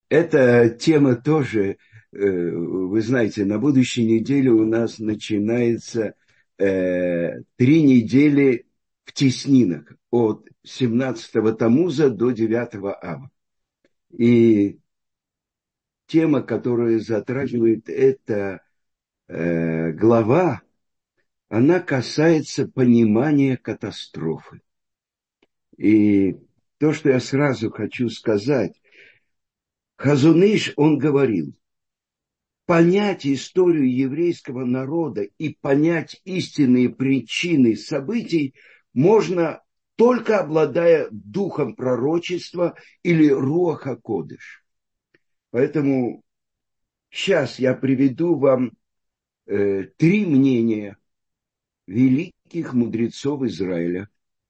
Эта тема тоже, вы знаете, на будущей неделе у нас начинается 3 недели в теснинах от 17-го Тамуза до 9-го Ава. И тема, которую затрагивает эта глава, она касается понимания катастрофы. И то, что я сразу хочу сказать, Хазон Иш, он говорил, понять историю еврейского народа и понять истинные причины событий можно только обладая духом пророчества или руаха кодыш. Поэтому сейчас я приведу вам 3 мнения великих мудрецов Израиля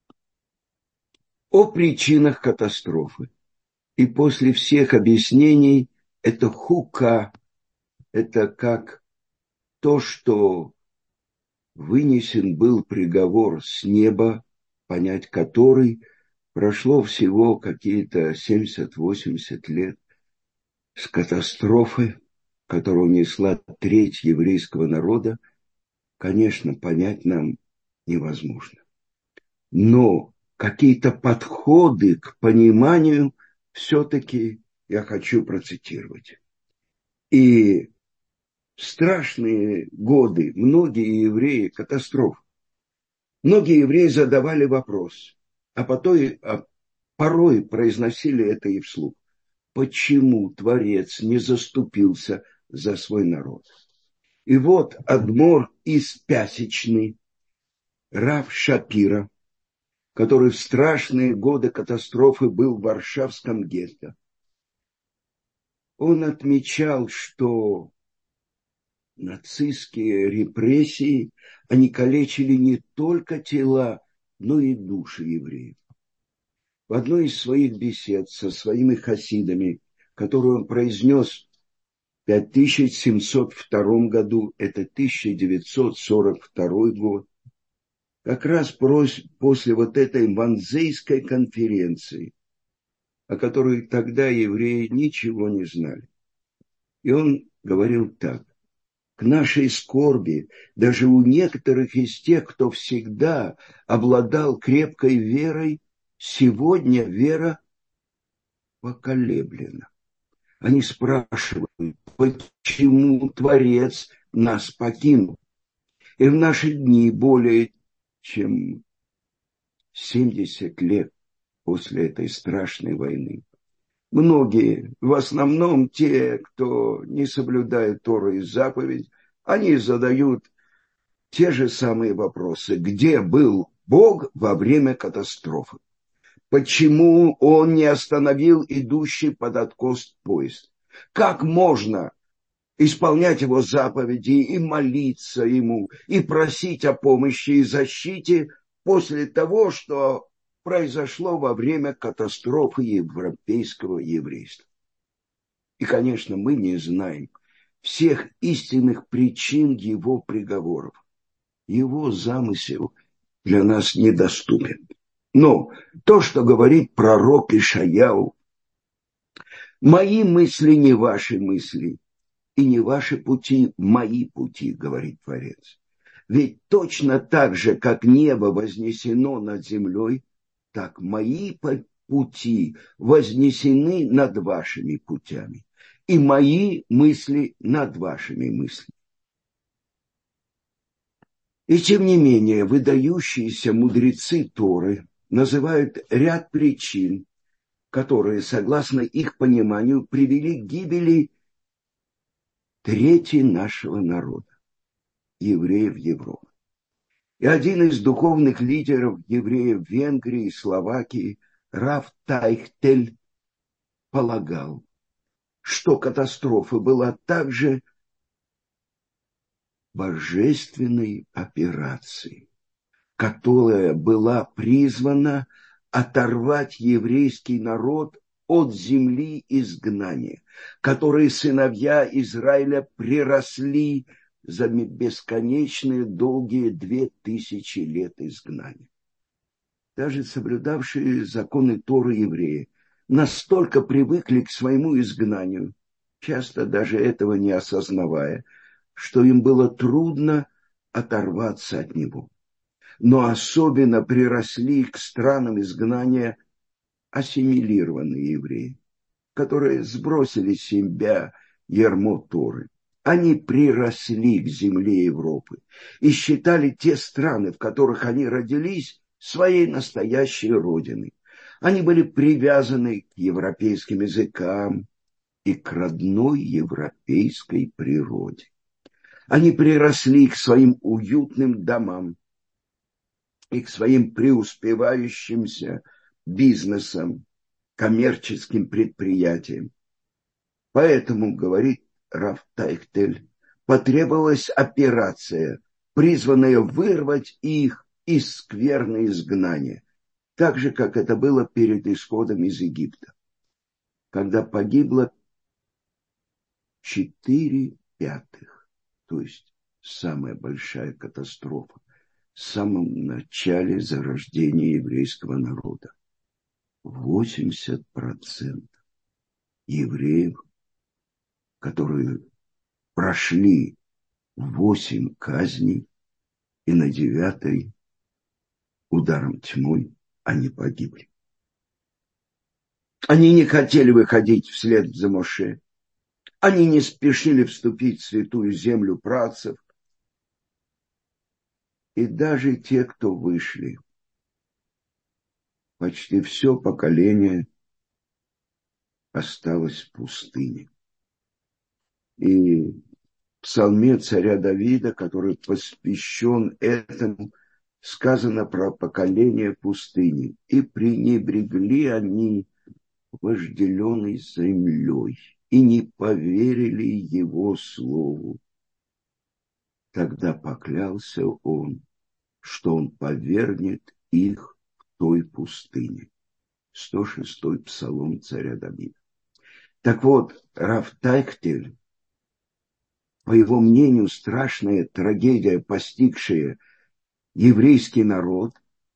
о причинах катастрофы. И после всех объяснений это хука, это как то, что вынесен был приговор с неба, понять который прошло всего какие-то 70-80 лет с катастрофы, которую унесла треть еврейского народа, конечно, понять нам невозможно. Но какие-то подходы к пониманию все-таки я хочу процитировать. И страшные годы, многие евреи, катастроф, многие евреи задавали вопрос, порой произносили это и вслух. Почему Творец не заступился за свой народ? И вот адмор из Пясичный, Рав Шапира, который в страшные годы катастрофы был в Варшавском гетто, он отмечал, что нацистские репрессии, они калечили не только тела, но и души евреев. В одной из своих бесед со своими хасидами, которую он произнес в 5702 году, это 1942 год, как раз после вот этой Ванзейской конференции, о которой тогда евреи ничего не знали. И он говорил так. К нашей скорби, даже у некоторых из тех, кто всегда обладал крепкой верой, сегодня вера поколеблена. Они спрашивают, почему Творец нас покинул. И в наши дни более чем 70 лет после этой страшной войны. Многие, в основном те, кто не соблюдает Тору и заповедь, они задают те же самые вопросы. Где был Бог во время катастрофы? Почему он не остановил идущий под откос поезд? Как можно исполнять его заповеди и молиться ему, и просить о помощи и защите после того, что произошло во время катастрофы европейского еврейства? И, конечно, мы не знаем всех истинных причин его приговоров. Его замысел для нас недоступен. Но то, что говорит пророк Ишаяу, мои мысли не ваши мысли, и не ваши пути, мои пути, говорит Творец. Ведь точно так же, как небо вознесено над землей, так мои пути вознесены над вашими путями, и мои мысли над вашими мыслями. И тем не менее, выдающиеся мудрецы Торы называют ряд причин, которые, согласно их пониманию, привели к гибели трети нашего народа, евреев Европы. И один из духовных лидеров евреев Венгрии и Словакии, Рав Тайхтель, полагал, что катастрофа была также божественной операцией, которая была призвана оторвать еврейский народ от земли изгнания, которые сыновья Израиля приросли за бесконечные долгие 2000 лет изгнания. Даже соблюдавшие законы Торы евреи настолько привыкли к своему изгнанию, часто даже этого не осознавая, что им было трудно оторваться от него. Но особенно приросли к странам изгнания ассимилированные евреи, которые сбросили с себя ярмо Торы. Они приросли к земле Европы и считали те страны, в которых они родились, своей настоящей родиной. Они были привязаны к европейским языкам и к родной европейской природе. Они приросли к своим уютным домам и к своим преуспевающимся бизнесам, коммерческим предприятиям. Поэтому, говорит Рав Тайхтель, потребовалась операция, призванная вырвать их из скверны изгнания, так же, как это было перед исходом из Египта, когда погибло 4/5, то есть самая большая катастрофа в самом начале зарождения еврейского народа. 80% евреев, которые прошли 8 казней, и на 9 ударом тьмой они погибли. Они не хотели выходить вслед за Моше. Они не спешили вступить в святую землю працев. И даже те, кто вышли, почти все поколение осталось в пустыне. И в псалме царя Давида, который посвящен этому, сказано про поколение пустыни. И пренебрегли они вожделенной землей и не поверили его слову. Тогда поклялся он, что он повергнет их в той пустыне. 106-й псалом царя Давида. Так вот, Рав Тайхтель, по его мнению, страшная трагедия, постигшая еврейский народ,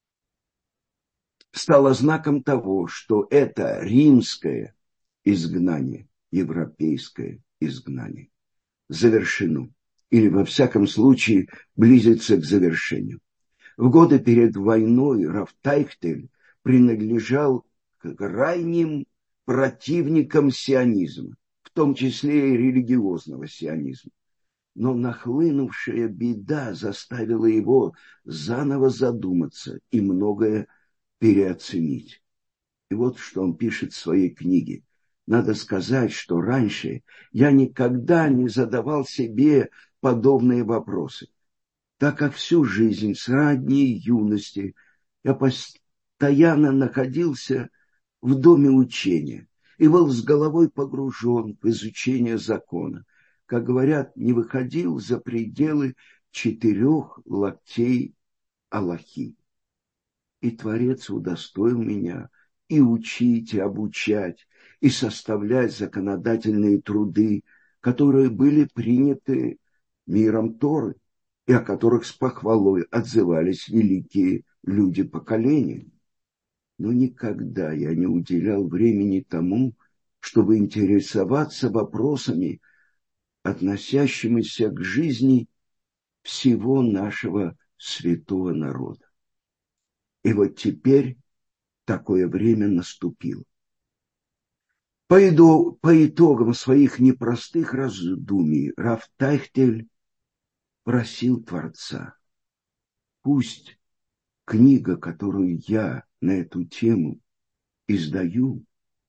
стала знаком того, что это римское изгнание, европейское изгнание завершено. Или, во всяком случае, близится к завершению. В годы перед войной Рав Тайхтель принадлежал к крайним противникам сионизма, в том числе и религиозного сионизма. Но нахлынувшая беда заставила его заново задуматься и многое переоценить. И вот что он пишет в своей книге. Надо сказать, что раньше я никогда не задавал себе подобные вопросы, так как всю жизнь с ранней юности я постоянно находился в доме учения и был с головой погружен в изучение закона. Как говорят, не выходил за пределы 4 локтей алахи. И Творец удостоил меня и учить, и обучать, и составлять законодательные труды, которые были приняты миром Торы, и о которых с похвалой отзывались великие люди поколения. Но никогда я не уделял времени тому, чтобы интересоваться вопросами, относящимися к жизни всего нашего святого народа. И вот теперь такое время наступило. По итогам своих непростых раздумий Рав Тайхтель просил Творца: пусть книга, которую я на эту тему издаю,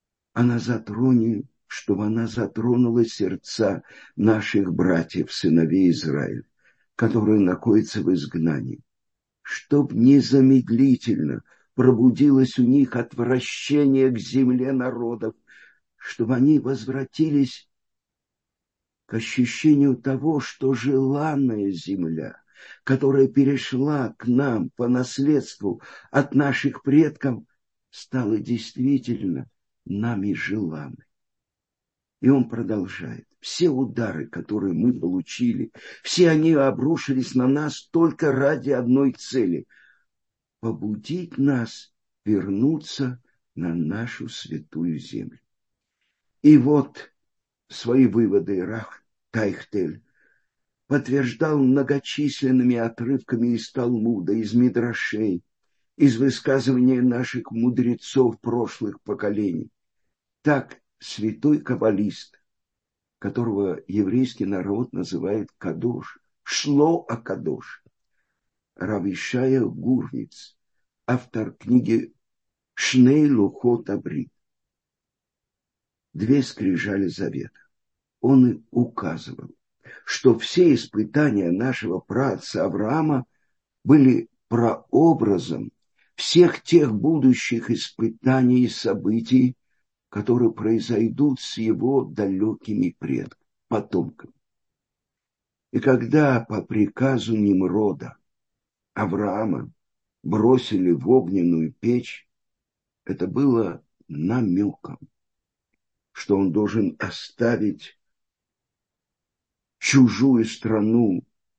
чтобы она затронула сердца наших братьев, сыновей Израиля, которые находятся в изгнании, чтоб незамедлительно пробудилось у них отвращение к земле народов, чтобы они возвратились к ощущению того, что желанная земля, которая перешла к нам по наследству от наших предков, стала действительно нами желанной. И он продолжает. Все удары, которые мы получили, все они обрушились на нас только ради одной цели – побудить нас вернуться на нашу святую землю. И вот свои выводы Рав Тайхтель подтверждал многочисленными отрывками из Талмуда, из Мидрашей, из высказываний наших мудрецов прошлых поколений. Так святой каббалист, которого еврейский народ называет Кадош, Шло Акадош, Рав Ишая Гурвиц, автор книги Шней Лухот Абрит, две скрижали завета. Он указывал, что все испытания нашего праотца Авраама были прообразом всех тех будущих испытаний и событий, которые произойдут с его далекими предками, потомками. И когда по приказу Nimрода Авраама бросили в огненную печь, это было намеком, что он должен оставить чужую страну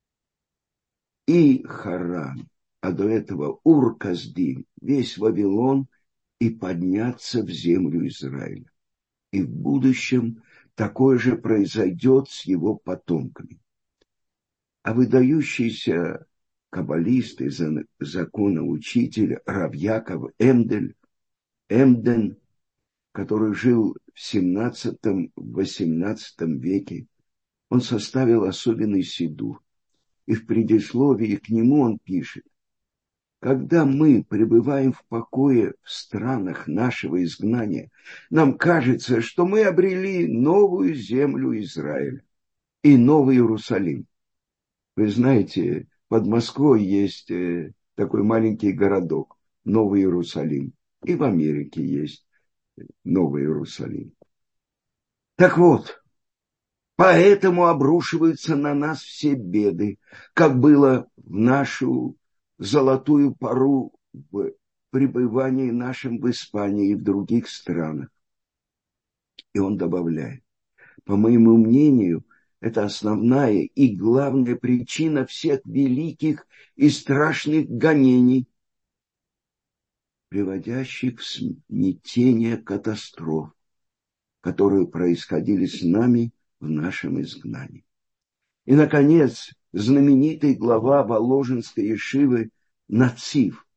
и Харан, а до этого Ур-Касдим, весь Вавилон, и подняться в землю Израиля. И в будущем такое же произойдет с его потомками. А выдающийся каббалист и законоучитель Рав Яков Эмден, который жил в XVII-XVIII веке, он составил особенный сидур. И в предисловии к нему он пишет: когда мы пребываем в покое в странах нашего изгнания, нам кажется, что мы обрели новую землю Израиля и Новый Иерусалим. Вы знаете, под Москвой есть такой маленький городок, Новый Иерусалим. И в Америке есть Новый Иерусалим. Так вот, поэтому обрушиваются на нас все беды, как было в нашу золотую пору в пребывании нашем в Испании и в других странах. И он добавляет: по моему мнению, это основная и главная причина всех великих и страшных гонений, приводящих в смятение катастроф, которые происходили с нами в нашем изгнании. И, наконец, знаменитый глава Воложенской ешивы Нацив,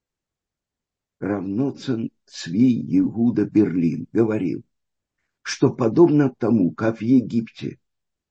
Равноцен Цви Иуда Берлин, говорил, что подобно тому, как в Египте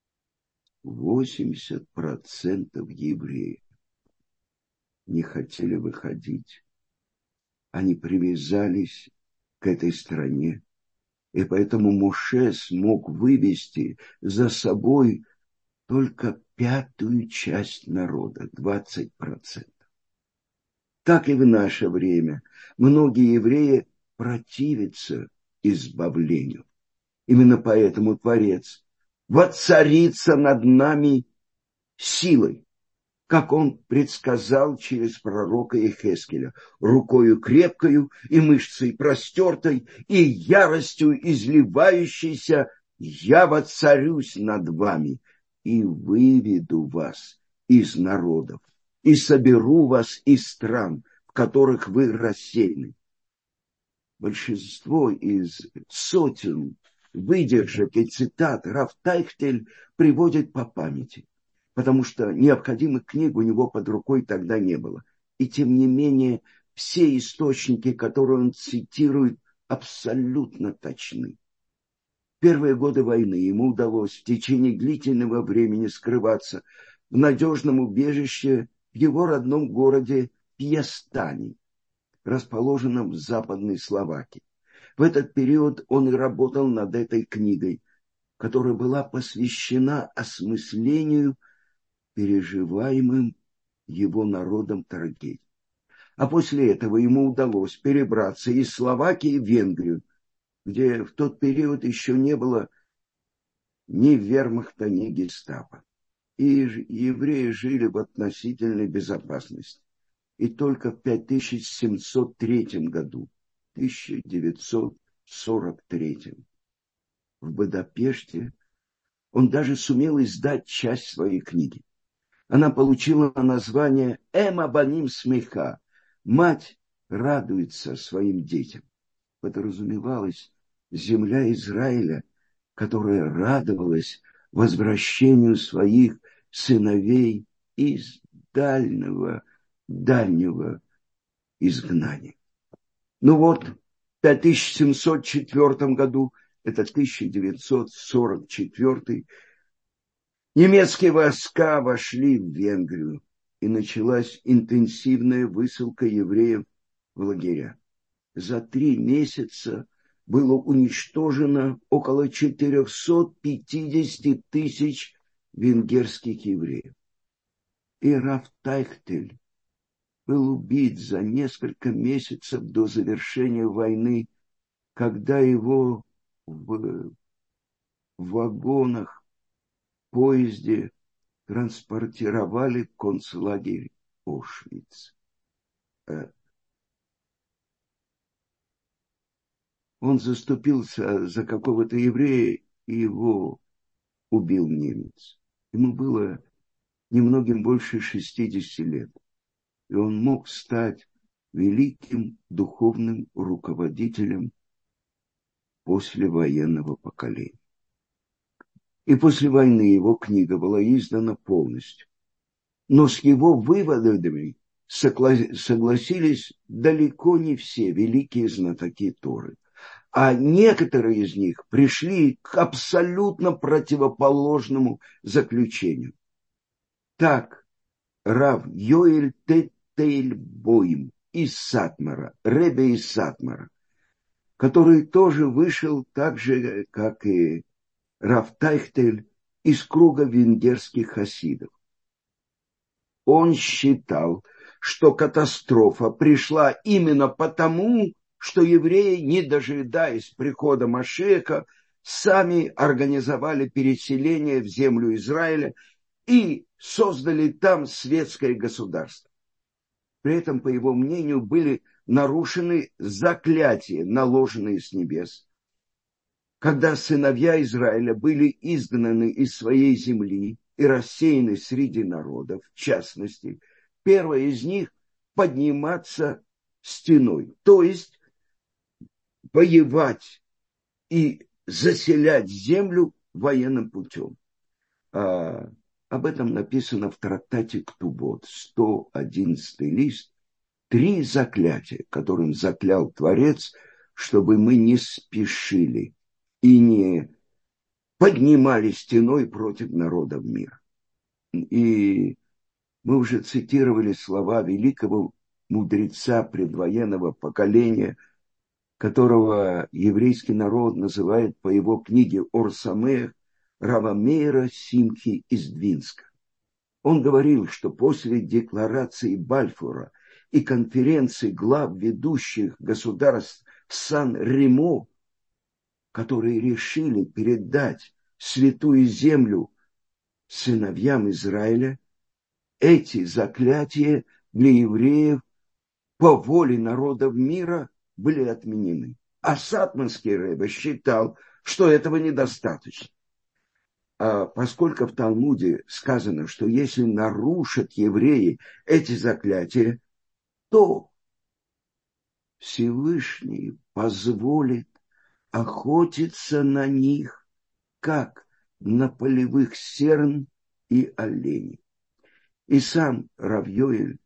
80% евреев не хотели выходить, они привязались к этой стране, и поэтому Моше смог вывести за собой только 1/5 часть народа, 20%. Так и в наше время многие евреи противятся избавлению. Именно поэтому Творец воцарится над нами силой, как он предсказал через пророка Иехескеля, рукою крепкою и мышцей простертой и яростью изливающейся, я воцарюсь над вами и выведу вас из народов и соберу вас из стран, в которых вы рассеяны. Большинство из сотен выдержек и цитат Рав Тайхтель приводит по памяти, потому что необходимых книг у него под рукой тогда не было. И тем не менее, все источники, которые он цитирует, абсолютно точны. В первые годы войны ему удалось в течение длительного времени скрываться в надежном убежище в его родном городе Пьястане, расположенном в Западной Словакии. В этот период он и работал над этой книгой, которая была посвящена осмыслению переживаемым его народом трагедий. А после этого ему удалось перебраться из Словакии в Венгрию, где в тот период еще не было ни вермахта, ни гестапо. И евреи жили в относительной безопасности. И только в 5703 году, 1943, в Будапеште, он даже сумел издать часть своей книги. Она получила название «Эма баним смеха» – «Мать радуется своим детям». подразумевалась земля Израиля, которая радовалась возвращению своих сыновей из дальнего изгнания. Ну вот, в 1704 году, это 1944, немецкие войска вошли в Венгрию, и началась интенсивная высылка евреев в лагеря. За 3 месяца было уничтожено около 450 тысяч венгерских евреев. И Рав Тайхтель был убит за несколько месяцев до завершения войны, когда его в вагонах в поезде транспортировали в концлагерь Ошвиц. Он заступился за какого-то еврея, и его убил немец. Ему было немногим больше 60 лет. И он мог стать великим духовным руководителем послевоенного поколения. И после войны его книга была издана полностью. Но с его выводами согласились далеко не все великие знатоки Торы. А некоторые из них пришли к абсолютно противоположному заключению. Так, Рав Йоэль Тейтельбойм из Сатмара, Ребе из Сатмара, который тоже вышел так же, как и Рав Тайхтель, из круга венгерских хасидов. Он считал, что катастрофа пришла именно потому, что евреи, не дожидаясь прихода Машиаха, сами организовали переселение в землю Израиля и создали там светское государство. При этом, по его мнению, были нарушены заклятия, наложенные с небес, когда сыновья Израиля были изгнаны из своей земли и рассеяны среди народов, в частности, первое из них – подниматься стеной, то есть воевать и заселять землю военным путем. Об этом написано в трактате Ктубот, 111 лист, 3 заклятия, которым заклял Творец, чтобы мы не спешили и не поднимали стеной против народов мира. И мы уже цитировали слова великого мудреца предвоенного поколения, которого еврейский народ называет по его книге Ор Самеах Рава Меира Симхи из Двинска. Он говорил, что после декларации Бальфура и конференции глав ведущих государств в Сан-Ремо, которые решили передать святую землю сыновьям Израиля, эти заклятия для евреев по воле народов мира были отменены. А Сатманский ребе считал, что этого недостаточно. Поскольку в Талмуде сказано, что если нарушат евреи эти заклятия, то Всевышний позволит охотиться на них, как на полевых серн и оленей. И сам Рав Йоэль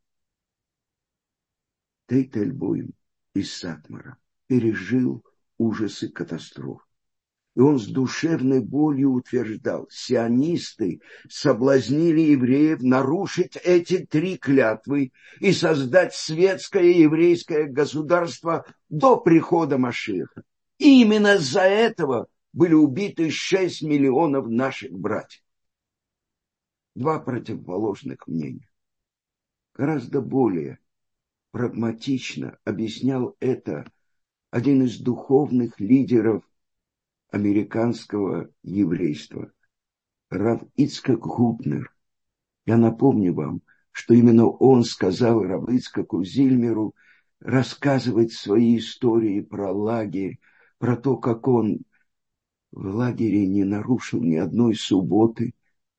Тейтельбойм из Сатмара пережил ужасы катастроф. И он с душевной болью утверждал, сионисты соблазнили евреев нарушить эти 3 клятвы и создать светское еврейское государство до прихода Машиаха. И именно из-за этого были убиты 6 миллионов наших братьев. 2 противоположных мнения. Гораздо более прагматично объяснял это один из духовных лидеров американского еврейства, Рав Ицхак Гутнер. Я напомню вам, что именно он сказал Рав Ицхаку Зильмеру рассказывать свои истории про лагерь, про то, как он в лагере не нарушил ни одной субботы.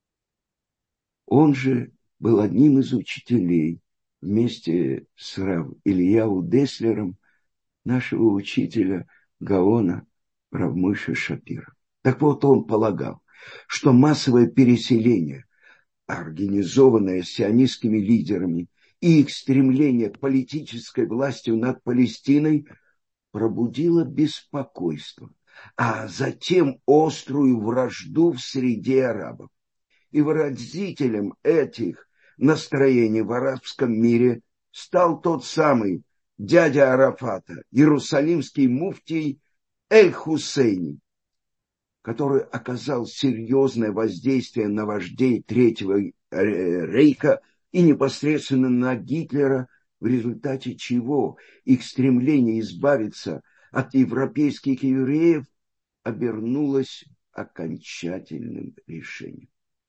Он же был одним из учителей вместе с Рав Ильяу Деслером нашего учителя Гаона Рав Мойше Шапира. Так вот, он полагал, что массовое переселение, организованное сионистскими лидерами, и их стремление к политической власти над Палестиной пробудило беспокойство, а затем острую вражду в среде арабов. И выразителем этих настроений в арабском мире стал тот самый дядя Арафата, иерусалимский муфтий Эль-Хусейни, который оказал серьезное воздействие на вождей Третьего Рейха и непосредственно на Гитлера, в результате чего их стремление избавиться от европейских евреев обернулось окончательным решением.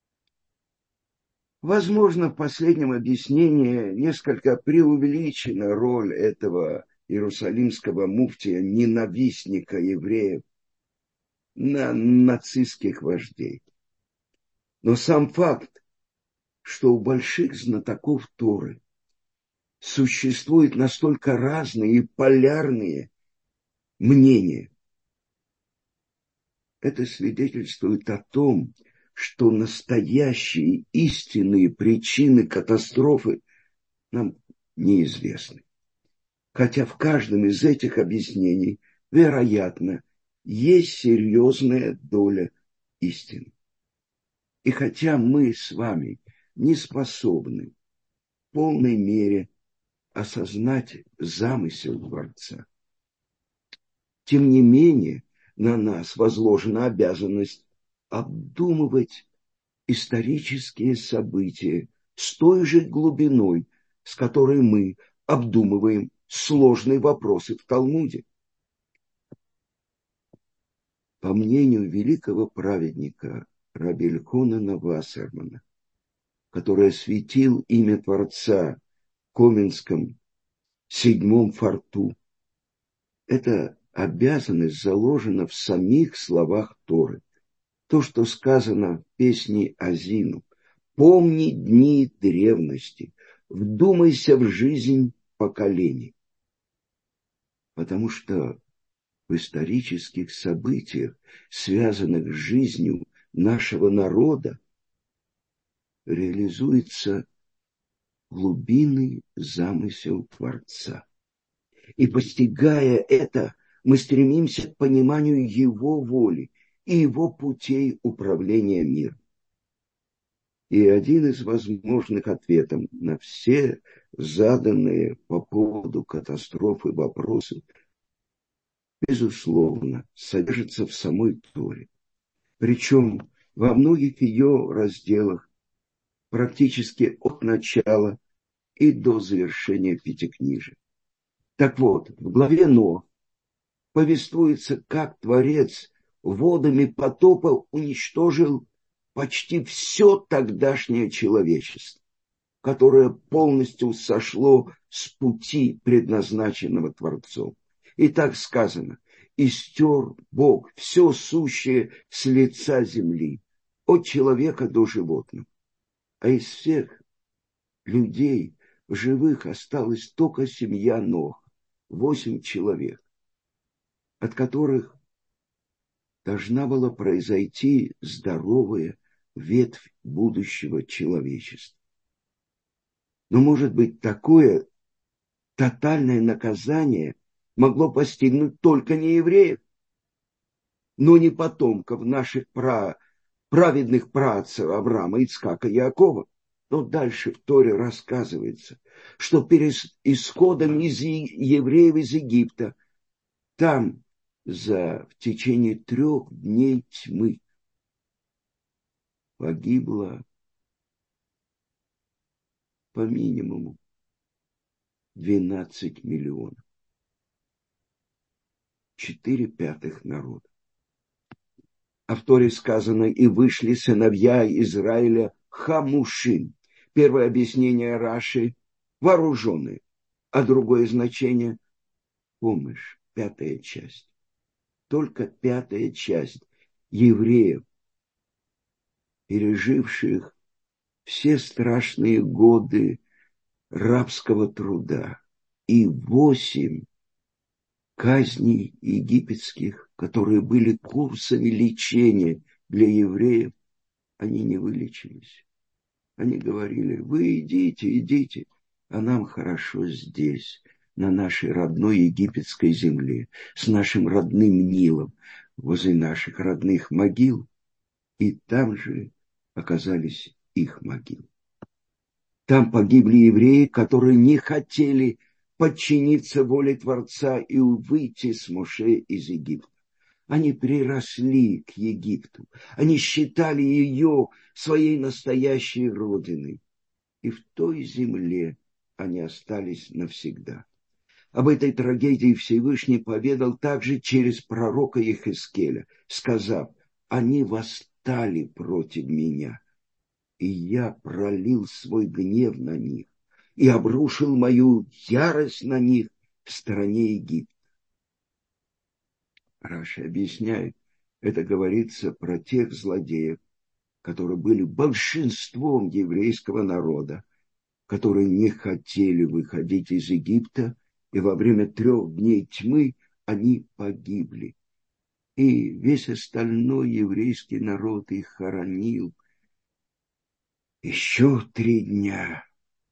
Возможно, в последнем объяснении несколько преувеличена роль этого иерусалимского муфтия-ненавистника евреев на нацистских вождей. Но сам факт, что у больших знатоков Торы существуют настолько разные и полярные мнения, это свидетельствует о том, что настоящие истинные причины катастрофы нам неизвестны. Хотя в каждом из этих объяснений, вероятно, есть серьезная доля истины. И хотя мы с вами не способны в полной мере осознать замысел Творца, тем не менее на нас возложена обязанность обдумывать исторические события с той же глубиной, с которой мы обдумываем сложные вопросы в Талмуде. По мнению великого праведника раби Эльхонана Вассермана, который осветил имя Творца в Коменском 7 форту, эта обязанность заложена в самих словах Торы. То, что сказано в песне Азину: «Помни дни древности, вдумайся в жизнь поколений». Потому что в исторических событиях, связанных с жизнью нашего народа, реализуется глубинный замысел Творца. И постигая это, мы стремимся к пониманию Его воли и Его путей управления миром. И один из возможных ответов на все заданные по поводу катастрофы вопросы, безусловно, содержится в самой Торе. Причем во многих ее разделах, практически от начала и до завершения Пятикнижия. Так вот, в главе Ноах повествуется, как Творец водами потопа уничтожил почти все тогдашнее человечество, которое полностью сошло с пути, предназначенного Творцом. И так сказано: «И стер Бог все сущее с лица земли, от человека до животных». А из всех людей в живых осталась только семья Ноха, 8 человек, от которых должна была произойти здоровая ветвь будущего человечества. Но, может быть, такое тотальное наказание могло постигнуть только не евреев, но не потомков наших праведных праотцев Авраама, Ицхака и Иакова. Но дальше в Торе рассказывается, что перед исходом евреев из Египта там в течение 3 дней тьмы погибло по минимуму 12 миллионов. 4/5 народа. А в Торе сказано: «И вышли сыновья Израиля хамушим». Первое объяснение Раши — вооруженные, а другое значение — помощь, 5-я часть. Только 5-я часть евреев, переживших все страшные годы рабского труда, и 8 казней египетских, которые были курсами лечения для евреев, они не вылечились. Они говорили: вы идите, идите, а нам хорошо здесь, на нашей родной египетской земле, с нашим родным Нилом, возле наших родных могил. И там же оказались их могилы. Там погибли евреи, которые не хотели подчиниться воле Творца и выйти с Моше из Египта. Они приросли к Египту. Они считали ее своей настоящей родиной. И в той земле они остались навсегда. Об этой трагедии Всевышний поведал также через пророка Йехескеля, сказав: они восстали против меня, и я пролил свой гнев на них и обрушил мою ярость на них в стране Египта. Раши объясняет, это говорится про тех злодеев, которые были большинством еврейского народа, которые не хотели выходить из Египта, и во время 3 дней тьмы они погибли. И весь остальной еврейский народ их хоронил еще 3 дня,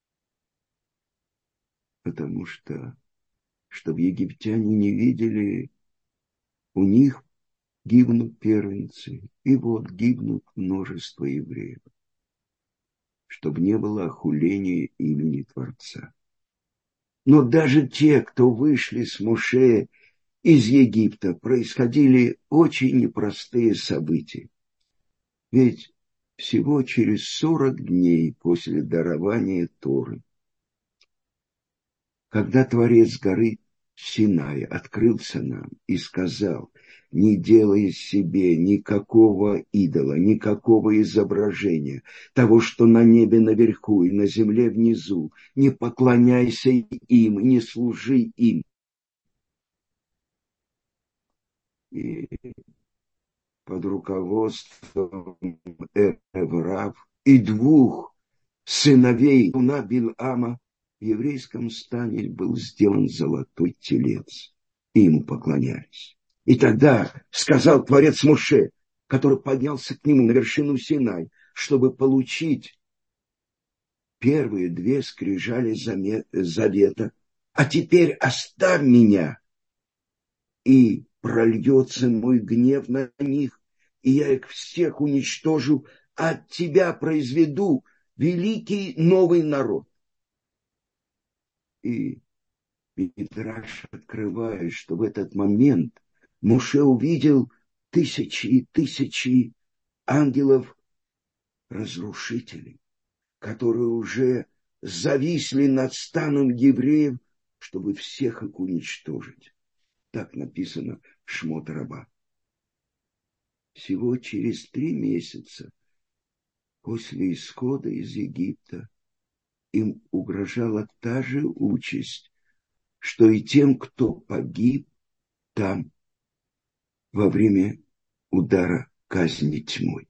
потому что, чтобы египтяне не видели, у них гибнут первенцы, и вот гибнут множество евреев, чтобы не было охуления имени Творца. Но даже те, кто вышли с Моше из Египта, происходили очень непростые события. Ведь всего через 40 дней после дарования Торы, когда Творец горы Синай открылся нам и сказал: не делай себе никакого идола, никакого изображения того, что на небе наверху и на земле внизу, не поклоняйся им, не служи им. И под руководством Эврав и 2 сыновей Бильама в еврейском стане был сделан золотой телец, и ему поклонялись. И тогда сказал Творец Моше, который поднялся к нему на вершину Синай, чтобы получить первые 2 скрижали завета: а теперь оставь меня, и прольется мой гнев на них, и я их всех уничтожу, от тебя произведу великий новый народ. И Мидраш открывает, что в этот момент Моше увидел тысячи и тысячи ангелов-разрушителей, которые уже зависли над станом евреев, чтобы всех их уничтожить. Так написано в Шмот Раба. Всего через 3 месяца после исхода из Египта им угрожала та же участь, что и тем, кто погиб там во время удара казни тьмой.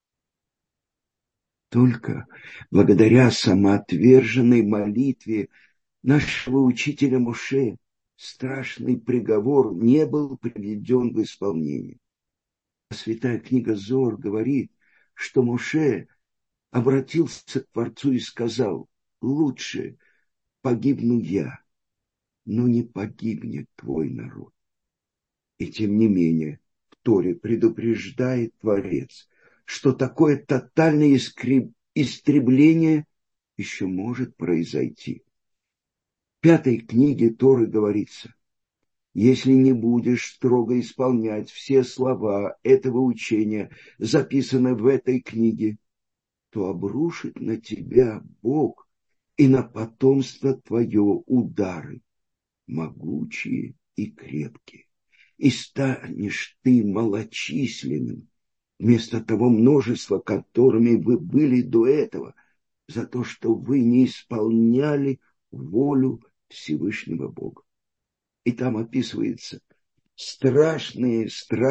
Только благодаря самоотверженной молитве нашего учителя Моше страшный приговор не был приведен в исполнение. Святая книга Зоар говорит, что Моше обратился к Творцу и сказал: лучше погибну я, но не погибнет твой народ. И тем не менее в Торе предупреждает Творец, что такое тотальное истребление еще может произойти. В 5 книге Торы говорится: если не будешь строго исполнять все слова этого учения, записанные в этой книге, то обрушит на тебя Бог и на потомство твое удары, могучие и крепкие, и станешь ты малочисленным вместо того множества, которыми вы были до этого, за то, что вы не исполняли волю Всевышнего Бога. И там описывается страшные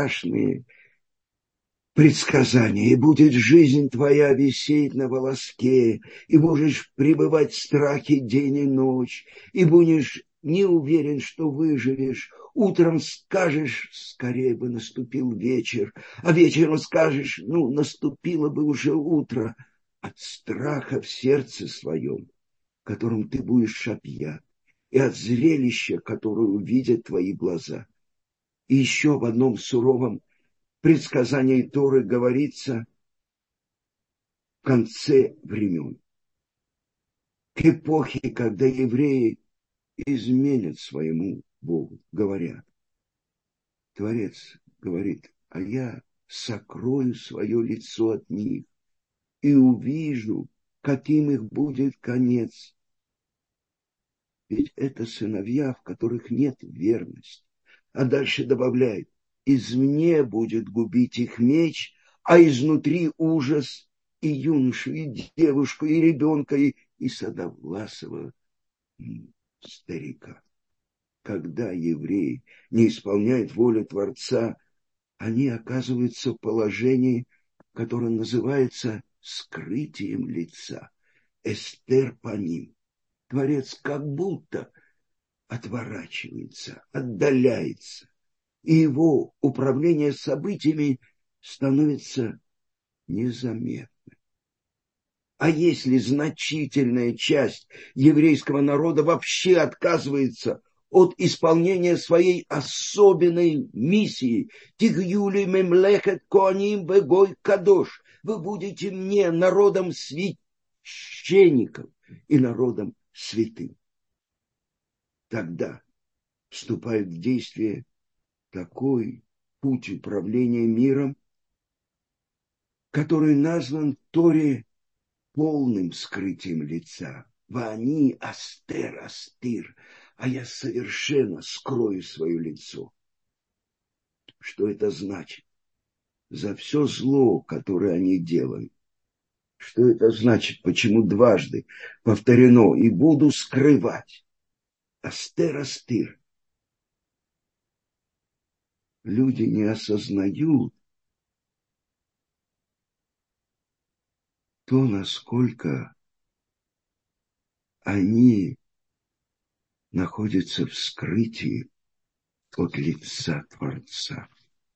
предсказания. И будет жизнь твоя висеть на волоске, и будешь пребывать в страхе день и ночь, и будешь не уверен, что выживешь. Утром скажешь, скорее бы наступил вечер, а вечером скажешь, наступило бы уже утро. От страха в сердце своем, которым ты будешь объят, и от зрелища, которое увидят твои глаза. И еще в одном суровом предсказании Торы говорится в конце времен, к эпохе, когда евреи изменят своему Богу, говорят. Творец говорит, а я сокрою свое лицо от них и увижу, каким их будет конец. Ведь это сыновья, в которых нет верности. А дальше добавляет, извне будет губить их меч, а изнутри ужас и юношу, и девушку, и ребенка, и садовласого старика. Когда евреи не исполняют волю Творца, они оказываются в положении, которое называется скрытием лица, эстер паним. Творец как будто отворачивается, отдаляется, и его управление событиями становится незаметным. А если значительная часть еврейского народа вообще отказывается от исполнения своей особенной миссии, «Тигюли мемлекет коаним бегой кадош», вы будете мне народом священников и народом святым. Тогда вступает в действие такой путь управления миром, который назван в Торе полным скрытием лица. Вани астер астир, а я совершенно скрою свое лицо. Что это значит? За все зло, которое они делают. Что это значит? Почему дважды повторено? И буду скрывать. Астер астир. Люди не осознают то, насколько они находятся в скрытии от лица Творца.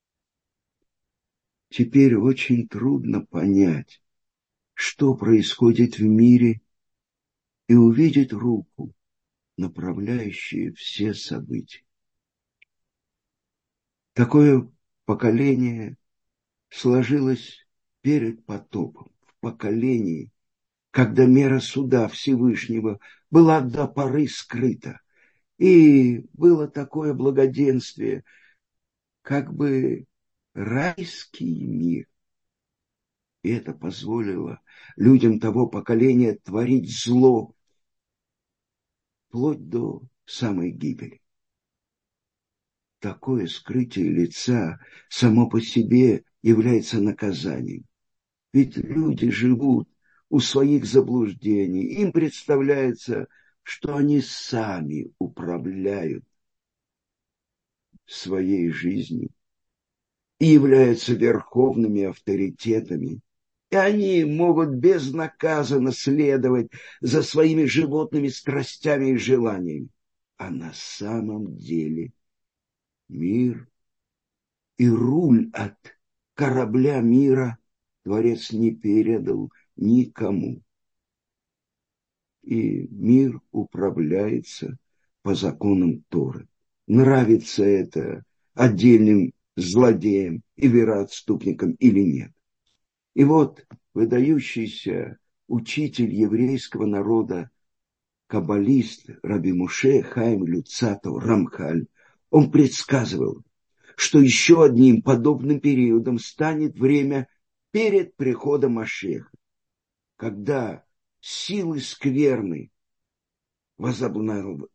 Теперь очень трудно понять, что происходит в мире, и увидеть руку, направляющую все события. Такое поколение сложилось перед потопом, в поколении, когда мера суда Всевышнего была до поры скрыта. И было такое благоденствие, как бы райский мир. И это позволило людям того поколения творить зло, вплоть до самой гибели. Такое скрытие лица само по себе является наказанием. Ведь люди живут у своих заблуждений. Им представляется, что они сами управляют своей жизнью и являются верховными авторитетами. И они могут безнаказанно следовать за своими животными страстями и желаниями. А на самом деле мир и руль от корабля мира Творец не передал никому. И мир управляется по законам Торы. Нравится это отдельным злодеям и вероотступникам или нет. И вот выдающийся учитель еврейского народа, каббалист Раби Моше Хаим Люцато Рамхаль, он предсказывал, что еще одним подобным периодом станет время перед приходом Машеха, когда силы скверны возобладают,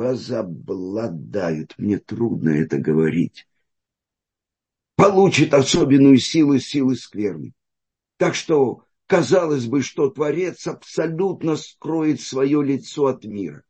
мне трудно это говорить, получит особенную силу скверны. Так что казалось бы, что Творец абсолютно скроет свое лицо от мира.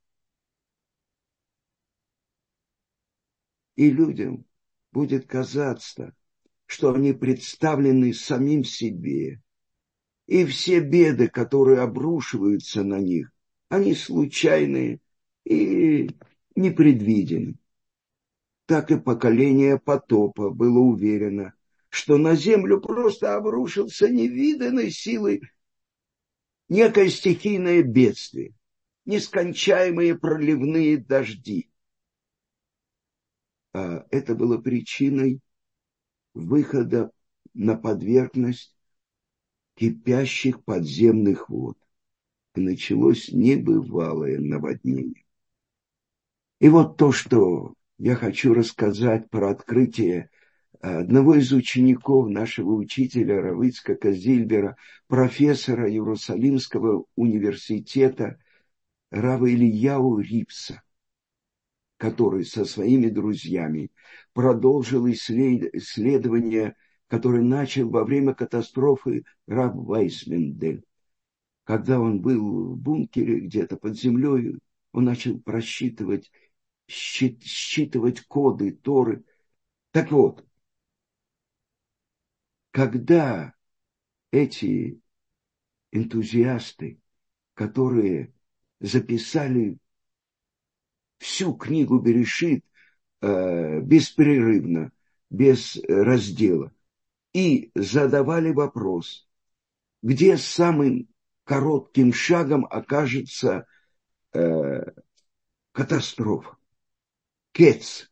И людям будет казаться, что они представлены самим себе. И все беды, которые обрушиваются на них, они случайные и непредвидены. так и поколение потопа было уверено, что на землю просто обрушился невиданной силой некое стихийное бедствие, нескончаемые проливные дожди. А это было причиной выхода на поверхность кипящих подземных вод. И началось небывалое наводнение. И вот то, что я хочу рассказать про открытие одного из учеников нашего учителя Рава Ицхака Зильбера, профессора Иерусалимского университета Рава Ильяу Рипса, который со своими друзьями продолжил исследование, которое начал во время катастрофы Рав Вайсмендель. Когда он был в бункере где-то под землей, он начал считывать коды Торы. Так вот, когда эти энтузиасты, которые записали всю книгу Берешит беспрерывно, без раздела, и задавали вопрос, где самым коротким шагом окажется катастрофа, кец,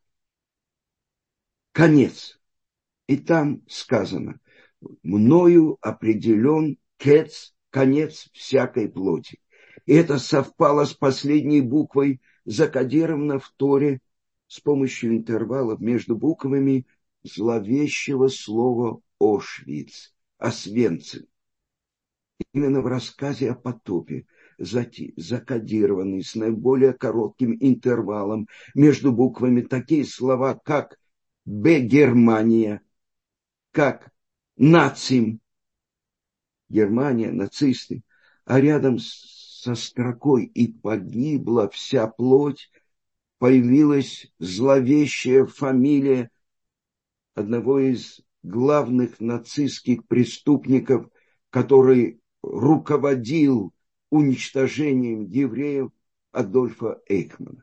конец. И там сказано, мною определен кец, конец всякой плоти. И это совпало с последней буквой, закодировано в Торе с помощью интервалов между буквами зловещего слова Ошвиц, Освенцим. Именно в рассказе о потопе, закодированный с наиболее коротким интервалом между буквами такие слова, как Германия, как нацим, Германия, нацисты, а рядом со строкой «и погибла вся плоть» появилась зловещая фамилия одного из главных нацистских преступников, который руководил уничтожением евреев, Адольфа Эйхмана.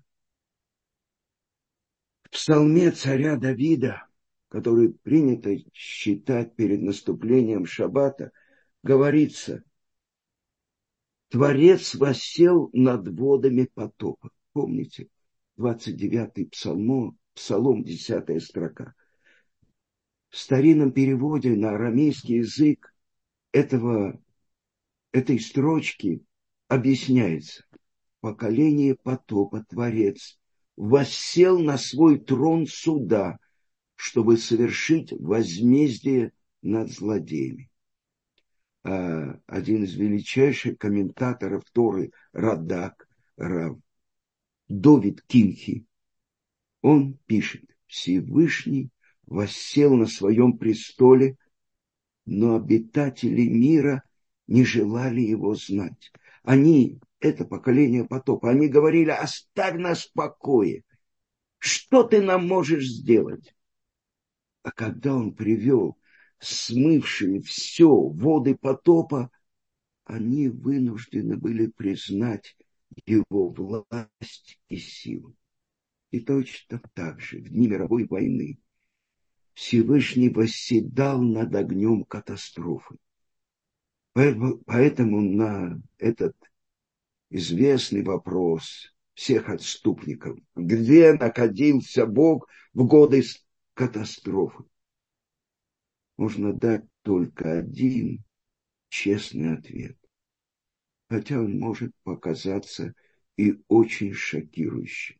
В псалме царя Давида, который принято считать перед наступлением Шаббата, говорится: Творец воссел над водами потопа. Помните, 29-й псалом, 10-я строка. В старинном переводе на арамейский язык этой строчки объясняется: поколение потопа Творец воссел на свой трон суда, чтобы совершить возмездие над злодеями. Один из величайших комментаторов Торы, Радак, Рав Довид Кинхи, он пишет: Всевышний воссел на своем престоле, но обитатели мира не желали его знать. Они, это поколение потопа, они говорили: оставь нас в покое, что ты нам можешь сделать? А когда он привел смывшие все воды потопа, они вынуждены были признать его власть и силу. И точно так же в дни мировой войны Всевышний восседал над огнем катастрофы. Поэтому на этот известный вопрос всех отступников, где находился Бог в годы катастрофы, можно дать только один честный ответ. Хотя он может показаться и очень шокирующим.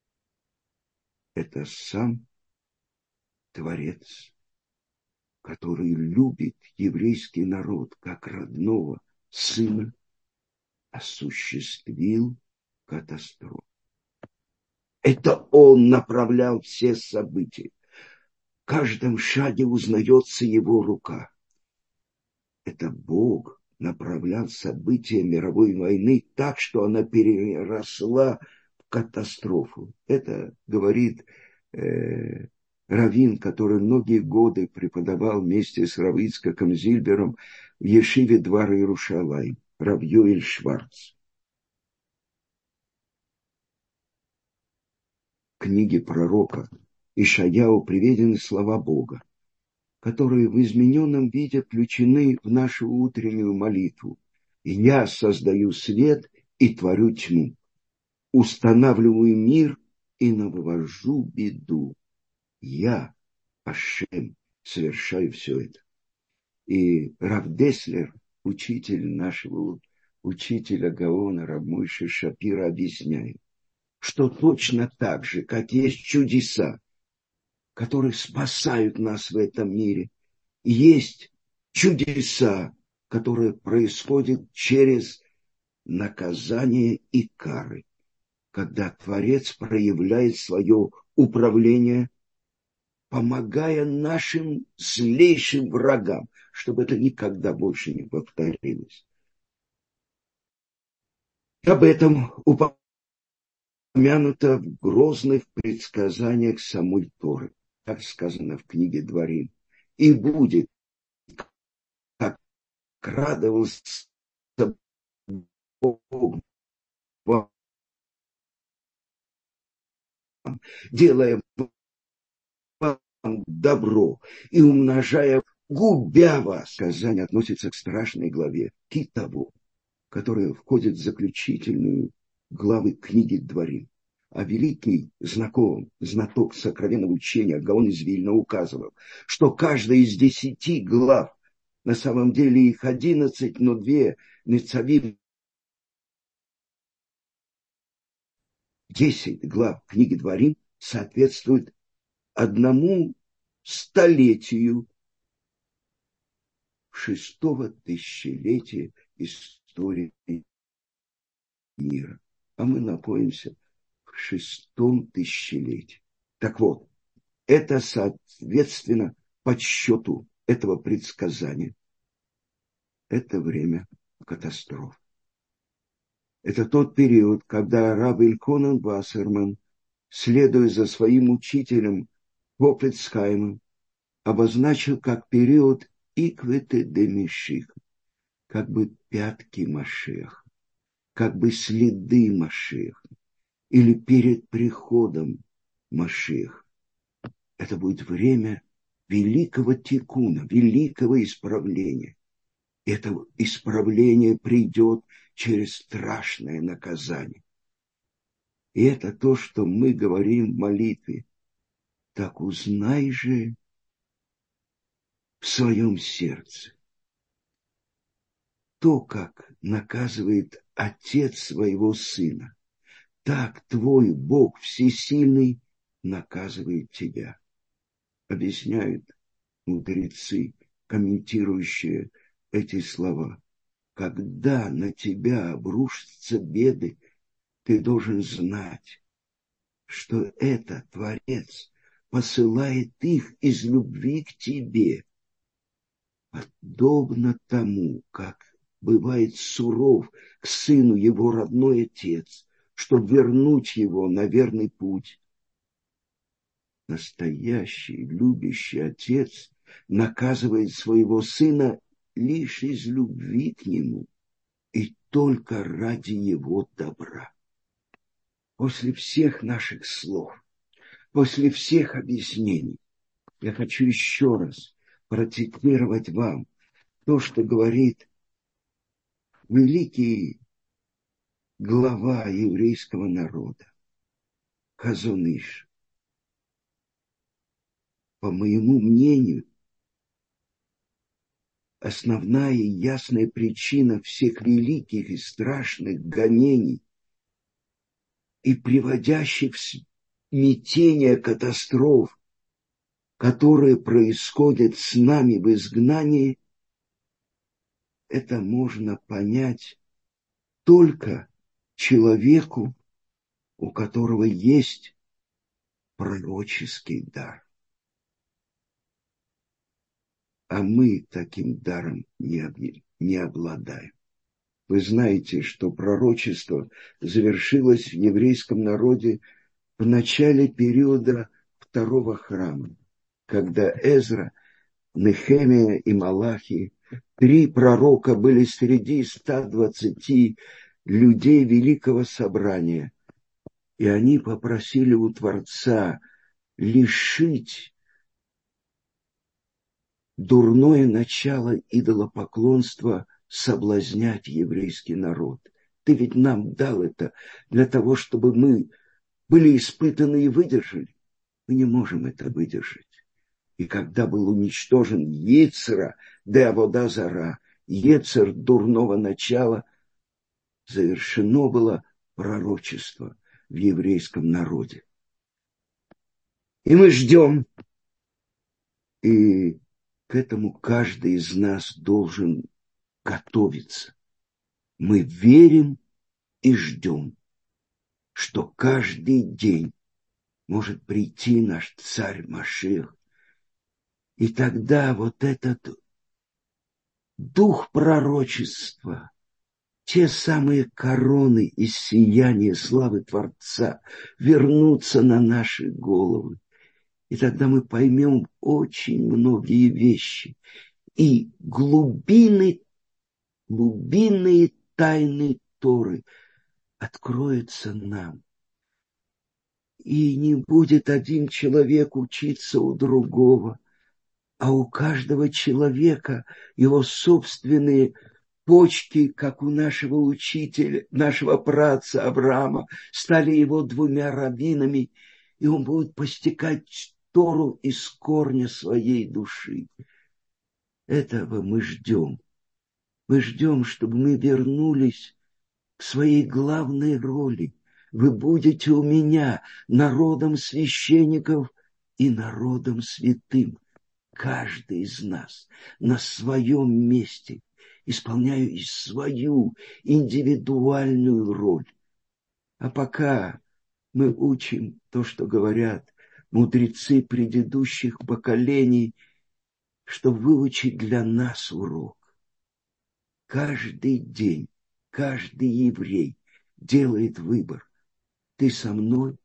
Это сам Творец, который любит еврейский народ как родного сына, осуществил катастрофу. Это он направлял все события. В каждом шаге узнается его рука. Это Бог направлял события мировой войны так, что она переросла в катастрофу. Это говорит раввин, который многие годы преподавал вместе с Рав Ицхаком Зильбером в Ешиве Двар Иерушалайм, Рав Йоэль Шварц. В книге пророка Ишаяу приведены слова Бога, которые в измененном виде включены в нашу утреннюю молитву. «Я создаю свет и творю тьму, устанавливаю мир и навожу беду. Я, Ашем, совершаю все это». И Рав Деслер, учитель нашего учителя Гаона Рав Мойше Шапира, объясняет, что точно так же, как есть чудеса, которые спасают нас в этом мире, есть чудеса, которые происходят через наказание и кары, когда Творец проявляет свое управление, помогая нашим злейшим врагам, чтобы это никогда больше не повторилось. Об этом упомянуто в грозных предсказаниях самой Торы. Так сказано в книге Дворим. И будет, как радовался Бог вам, делая вам добро и умножая, губя вас. Сказание относится к страшной главе Китову, которая входит в заключительную главы книги Дворим. А великий знаток сокровенного учения Гаон из Вильна указывал, что каждая из 10 глав, на самом деле их 11, но 2 Нецавим, 10 глав книги Дворим соответствуют одному столетию 6-го тысячелетия истории мира. А мы находимся в 6-м тысячелетии. Так вот, это соответственно подсчету этого предсказания. Это время катастроф. Это тот период, когда рав Эльконан Вассерман, следуя за своим учителем Хофицхаймом, обозначил как период Иквете де Миших, как бы пятки Машеха, как бы следы Машеха, или перед приходом Машеха. Это будет время великого тикуна, великого исправления. Это исправление придет через страшное наказание. И это то, что мы говорим в молитве. Так узнай же в своем сердце то, как наказывает отец своего сына, так твой Бог всесильный наказывает тебя. Объясняют мудрецы, комментирующие эти слова. Когда на тебя обрушатся беды, ты должен знать, что это Творец посылает их из любви к тебе. Подобно тому, как бывает суров к сыну его родной отец, чтобы вернуть его на верный путь. Настоящий любящий отец наказывает своего сына лишь из любви к нему и только ради его добра. После всех наших слов, после всех объяснений, я хочу еще раз процитировать вам то, что говорит великий глава еврейского народа, Хазон Иш. По моему мнению, основная и ясная причина всех великих и страшных гонений и приводящих в смятение катастроф, которые происходят с нами в изгнании, это можно понять только человеку, у которого есть пророческий дар. А мы таким даром не обладаем. Вы знаете, что пророчество завершилось в еврейском народе в начале периода второго храма, когда Эзра, Нехемия и Малахи, 3 пророка, были среди 120 людей Великого Собрания. И они попросили у Творца лишить дурное начало идолопоклонства соблазнять еврейский народ. Ты ведь нам дал это для того, чтобы мы были испытаны и выдержали. Мы не можем это выдержать. И когда был уничтожен Ецера, де авода зара, Ецер дурного начала, завершено было пророчество в еврейском народе. И мы ждем, и к этому каждый из нас должен готовиться. Мы верим и ждем, что каждый день может прийти наш царь Машиах. И тогда вот этот дух пророчества, те самые короны из сияния славы Творца вернутся на наши головы. И тогда мы поймем очень многие вещи. И глубинные тайны Торы откроются нам. И не будет один человек учиться у другого, а у каждого человека его собственные почки, как у нашего учителя, нашего праотца Авраама, стали его двумя раввинами, и он будет постигать Тору из корня своей души. Этого мы ждем. Мы ждем, чтобы мы вернулись к своей главной роли. Вы будете у меня народом священников и народом святым. Каждый из нас на своем месте, исполняя свою индивидуальную роль. А пока мы учим то, что говорят мудрецы предыдущих поколений, чтобы выучить для нас урок. Каждый день, каждый еврей делает выбор. Ты со мной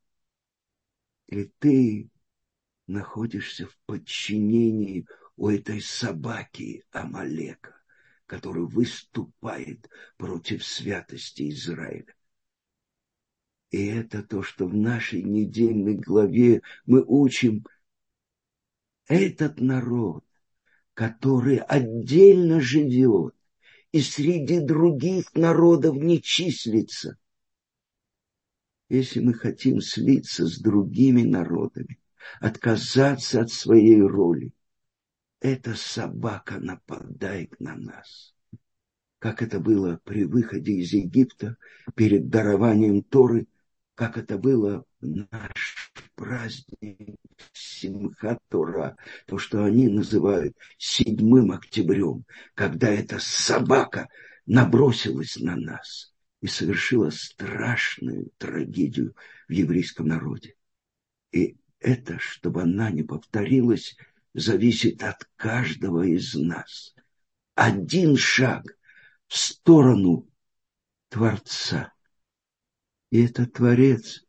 или ты находишься в подчинении у этой собаки Амалека, который выступает против святости Израиля. И это то, что в нашей недельной главе мы учим. Этот народ, который отдельно живет и среди других народов не числится. Если мы хотим слиться с другими народами, отказаться от своей роли, эта собака нападает на нас. Как это было при выходе из Египта, перед дарованием Торы, как это было в наш праздник Симхат Тора, то, что они называют 7 октябрем, когда эта собака набросилась на нас и совершила страшную трагедию в еврейском народе. И это, чтобы она не повторилась, зависит от каждого из нас. Один шаг в сторону Творца. И этот Творец,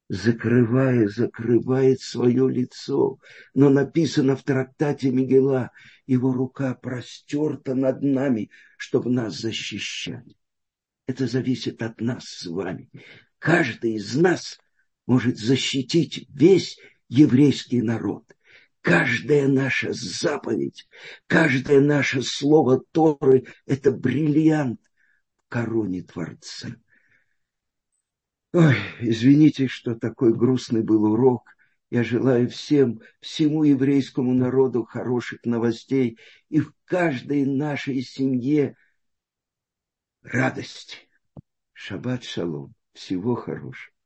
закрывает свое лицо. Но написано в трактате Мегилла, его рука простерта над нами, чтобы нас защищать. Это зависит от нас с вами. Каждый из нас может защитить весь еврейский народ. Каждая наша заповедь, каждое наше слово Торы – это бриллиант в короне Творца. Ой, извините, что такой грустный был урок. Я желаю всему еврейскому народу хороших новостей и в каждой нашей семье радости. Шаббат шалом. Всего хорошего.